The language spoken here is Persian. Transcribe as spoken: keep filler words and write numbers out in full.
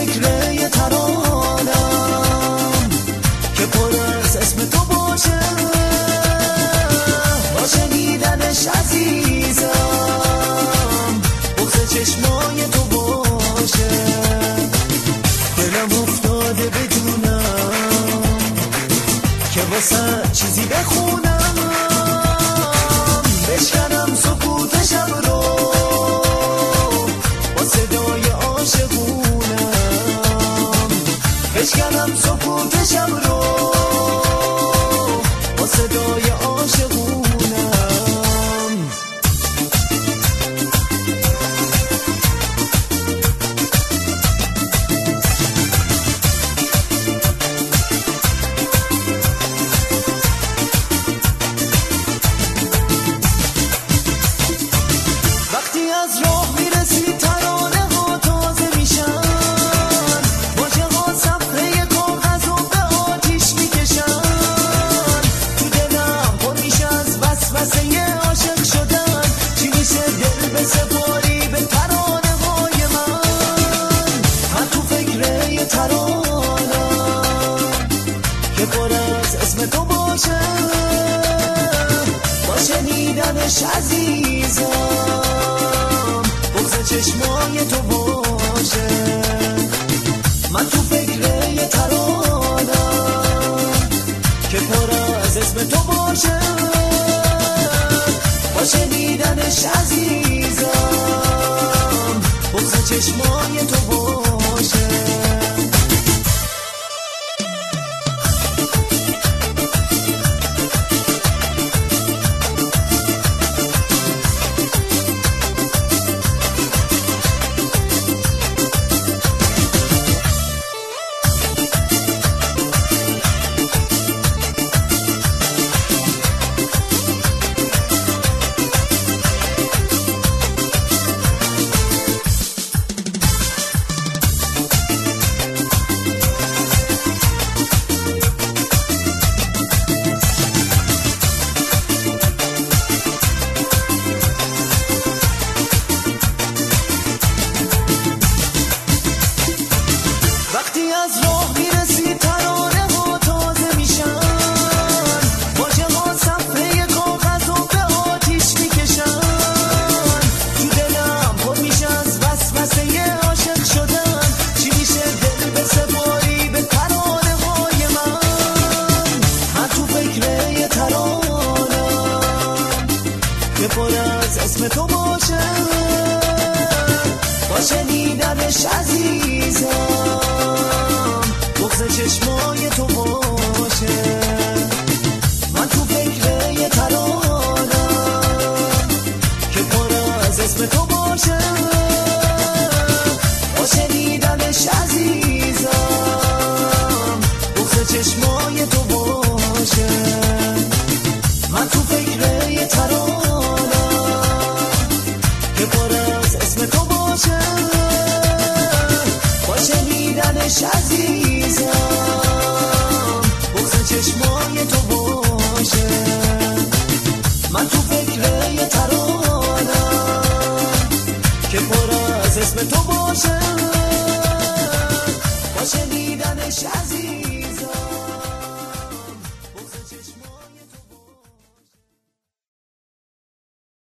فکر یه ترانم که پر از اسم تو باشه، با شنیدنش عزیزم بغض چشمای تو باشه. دلم افتاده بدونم که واسه چیزی بخونم، بشکنم سکوت شب رو با صدای عاشقونم، بشکنم سکوت شب رو با صدای عاشقونم. وقتی از راه میرسی ترانه ها تازه میشن، واژه ها صفحه کاغذ و به آتیش میکشن، تو دلم پر میشه از وسوسه عاشق شدن. چی میشه دل بسپاری به ترانه های من؟ من تو فکر یه ترانم که پر از اسم تو باشه، با شنیدنش عزیزم بغض چشمای تو باشه. من تو فکر یه ترانم که پر از اسم تو باشه، با شنیدنش عزیزم بغض چشمای تو باشه. وقتی از راه میرسی ترانه ها تازه میشن، واژه ها صفحه کاغذ و به آتیش میکشن، تو دلم پر میشه از وسوسه عاشق شدن. چی میشه دل بسپاری به ترانه های من؟ من تو فکر یه ترانم که پر از اسم تو باشه، با شنیدنش عزیزم بغض چشمای تو باشه. من تو فکر یه ترانم که پر از اسم تو باشه، با شنیدنش عزیزم بغض چشمای تو باشه. من تو فکر یه ترانم که پر از اسم تو باشه، با شنیدنش عزیزم بغض چشمای تو باشه. من تو فکر یه ترانم که پر از اسم تو باشه،